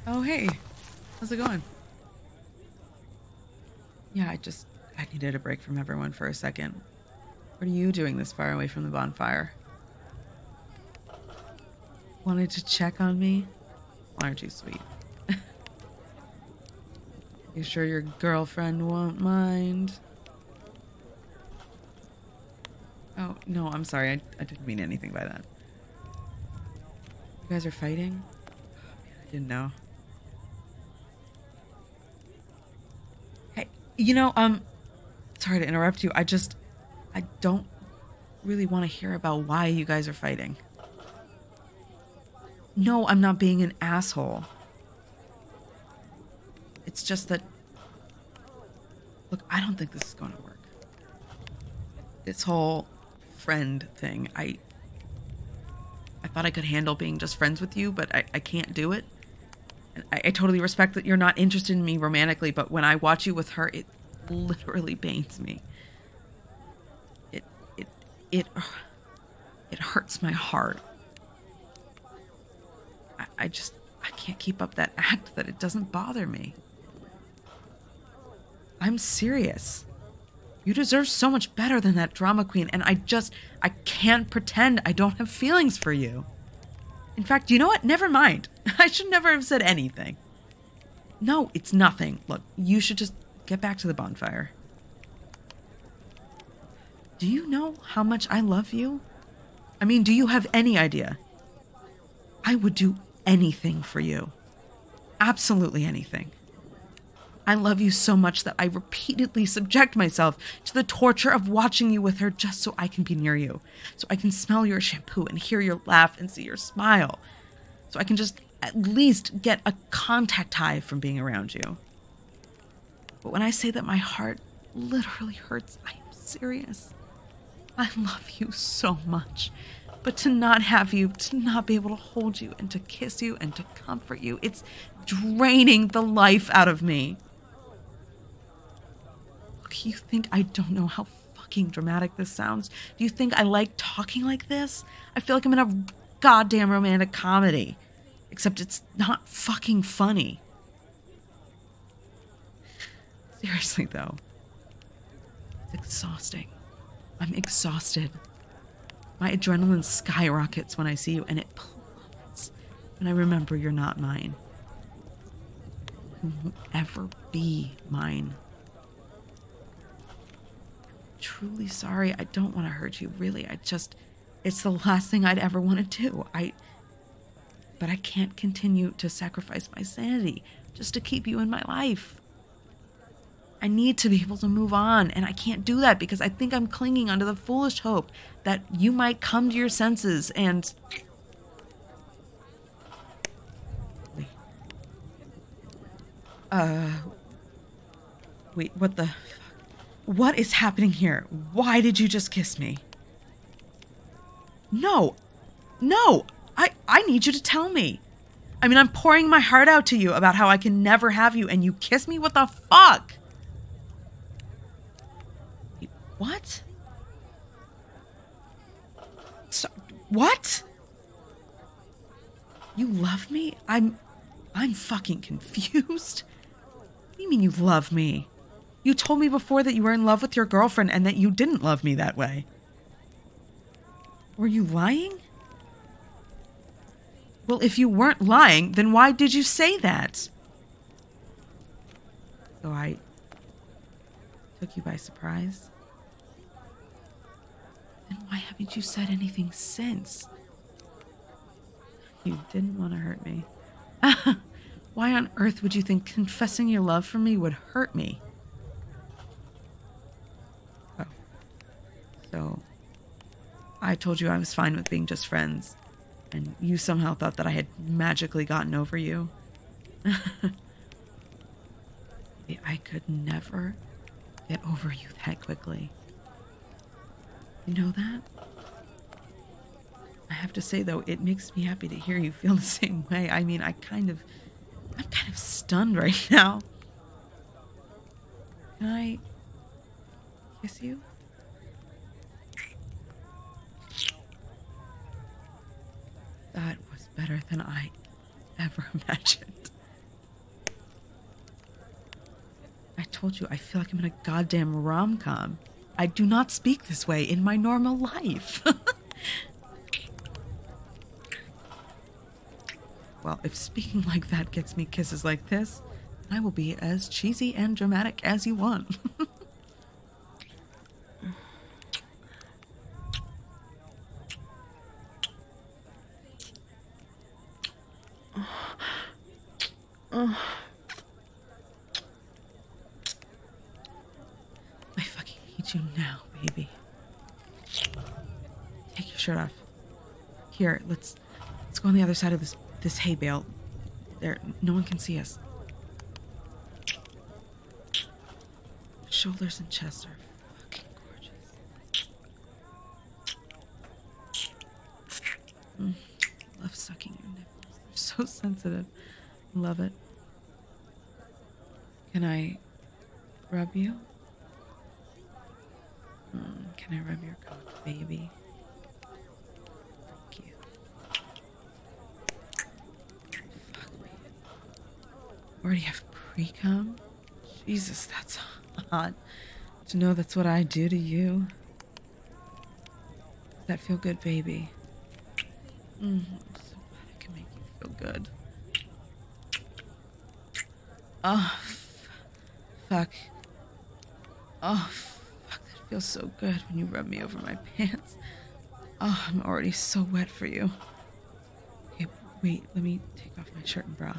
Oh, hey. How's it going? Yeah, I needed a break from everyone for a second. What are you doing this far away from the bonfire? Wanted to check on me? Well, aren't you sweet? You sure your girlfriend won't mind? Oh, no, I'm sorry. I didn't mean anything by that. You guys are fighting? I didn't know. Hey, sorry to interrupt you. I don't really want to hear about why you guys are fighting. No, I'm not being an asshole. It's just that, look, I don't think this is going to work. This whole friend thing, I thought I could handle being just friends with you, but I can't do it. And I totally respect that you're not interested in me romantically, but when I watch you with her, it literally pains me. It it it it hurts my heart. I can't keep up that act that it doesn't bother me. I'm serious. You deserve so much better than that drama queen, and I can't pretend I don't have feelings for you. In fact, you know what? Never mind. I should never have said anything. No, it's nothing. Look, you should just get back to the bonfire. Do you know how much I love you? I mean, do you have any idea? I would do anything for you. Absolutely anything. I love you so much that I repeatedly subject myself to the torture of watching you with her just so I can be near you. So I can smell your shampoo and hear your laugh and see your smile. So I can just at least get a contact high from being around you. But when I say that my heart literally hurts, I am serious. I love you so much. But to not have you, to not be able to hold you and to kiss you and to comfort you, it's draining the life out of me. Look, you think I don't know how fucking dramatic this sounds? Do you think I like talking like this? I feel like I'm in a goddamn romantic comedy. Except it's not fucking funny. Seriously, though. It's exhausting. I'm exhausted. My adrenaline skyrockets when I see you, and it plummets when I remember you're not mine. You won't ever be mine. Truly sorry. I don't want to hurt you, really. It's the last thing I'd ever want to do. But I can't continue to sacrifice my sanity just to keep you in my life. I need to be able to move on, and I can't do that because I think I'm clinging onto the foolish hope that you might come to your senses and... Wait, what the... What is happening here? Why did you just kiss me? No! No! I need you to tell me. I mean, I'm pouring my heart out to you about how I can never have you, and you kiss me? What the fuck? What? So, what? You love me? I'm fucking confused. What do you mean you love me? You told me before that you were in love with your girlfriend and that you didn't love me that way. Were you lying? Well, if you weren't lying, then why did you say that? So I took you by surprise? Then why haven't you said anything since? You didn't want to hurt me. Why on earth would you think confessing your love for me would hurt me? Oh. So, I told you I was fine with being just friends, and you somehow thought that I had magically gotten over you. I could never get over you that quickly. You know that? I have to say, though, it makes me happy to hear you feel the same way. I mean, I'm kind of stunned right now. Can I kiss you? That was better than I ever imagined. I told you, I feel like I'm in a goddamn rom-com. I do not speak this way in my normal life. Well, if speaking like that gets me kisses like this, I will be as cheesy and dramatic as you want. I fucking need you now, baby. Take your shirt off. Here, let's go on the other side of this hay bale. There, no one can see us. Shoulders and chest are fucking gorgeous. Love sucking your nipples. They're so sensitive. Love it. Can I rub you? Can I rub your cock, baby? Thank you. Fuck me. Already have pre-cum? Jesus, that's hot. To know that's what I do to you. Does that feel good, baby? I'm so glad I can make you feel good. Oh, fuck. Oh, fuck, that feels so good when you rub me over my pants. Oh, I'm already so wet for you. Okay, wait, let me take off my shirt and bra.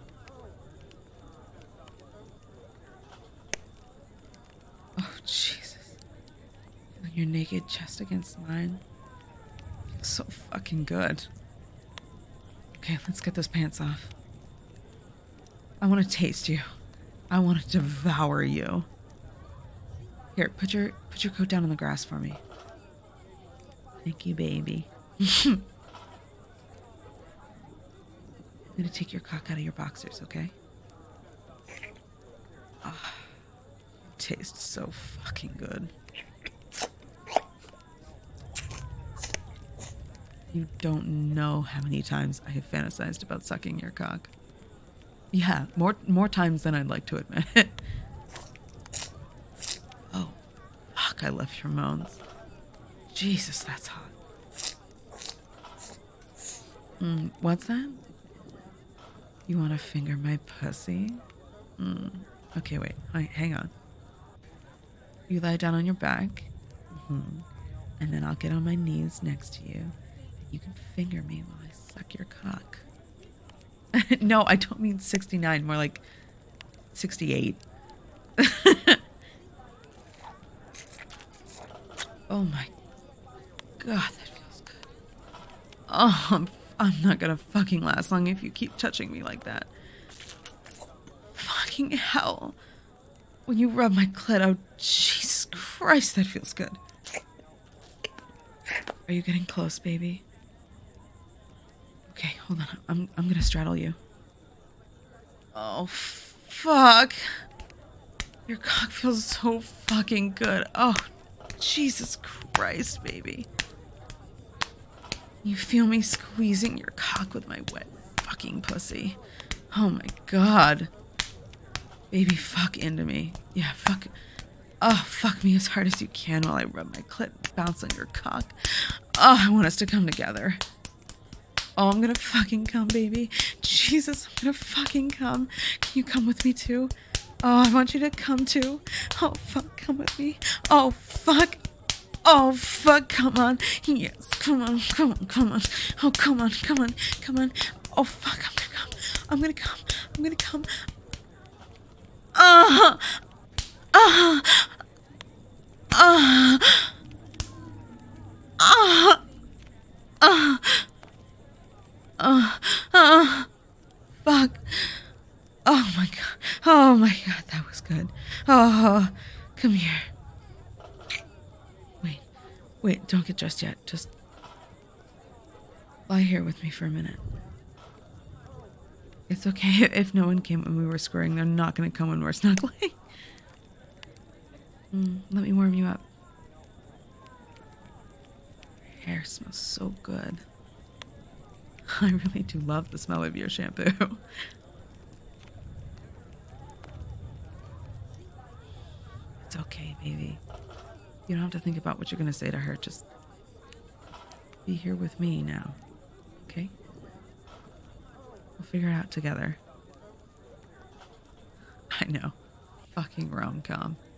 Oh, Jesus. Feeling your naked chest against mine. Feels so fucking good. Okay, let's get those pants off. I want to taste you. I want to devour you. Here, put your coat down on the grass for me. Thank you, baby. I'm gonna take your cock out of your boxers, okay? Oh, tastes so fucking good. You don't know how many times I have fantasized about sucking your cock. Yeah, more times than I'd like to admit. Oh, fuck, I love your moans. Jesus, that's hot. What's that? You want to finger my pussy? Okay, wait, hang on. You lie down on your back, and then I'll get on my knees next to you. You can finger me while I suck your cock. No, I don't mean 69, more like 68. Oh my God, that feels good. Oh, I'm not gonna fucking last long if you keep touching me like that. Fucking hell. When you rub my clit, oh, Jesus Christ, that feels good. Are you getting close, baby? Okay, hold on. I'm gonna straddle you. Oh, fuck. Your cock feels so fucking good. Oh, Jesus Christ, baby. You feel me squeezing your cock with my wet fucking pussy. Oh my God. Baby, fuck into me. Yeah, fuck. Oh, fuck me as hard as you can while I rub my clit and bounce on your cock. Oh, I want us to come together. Oh, I'm gonna fucking come, baby. Jesus, I'm gonna fucking come. Can you come with me too? Oh, I want you to come too. Oh, fuck, come with me. Oh, fuck. Oh, fuck, come on. Yes, come on, come on, come on. Oh, come on, come on, come on. Oh, fuck, I'm gonna come. I'm gonna come. I'm gonna come. Fuck. Oh my God. Oh my God, that was good. Oh, come here. Wait, don't get dressed yet. Just lie here with me for a minute. It's okay if no one came when we were squaring. They're not going to come when we're snuggling. Let me warm you up. Your hair smells so good. I really do love the smell of your shampoo. It's okay, baby. You don't have to think about what you're going to say to her. Just be here with me now, okay? We'll figure it out together. I know. Fucking rom-com.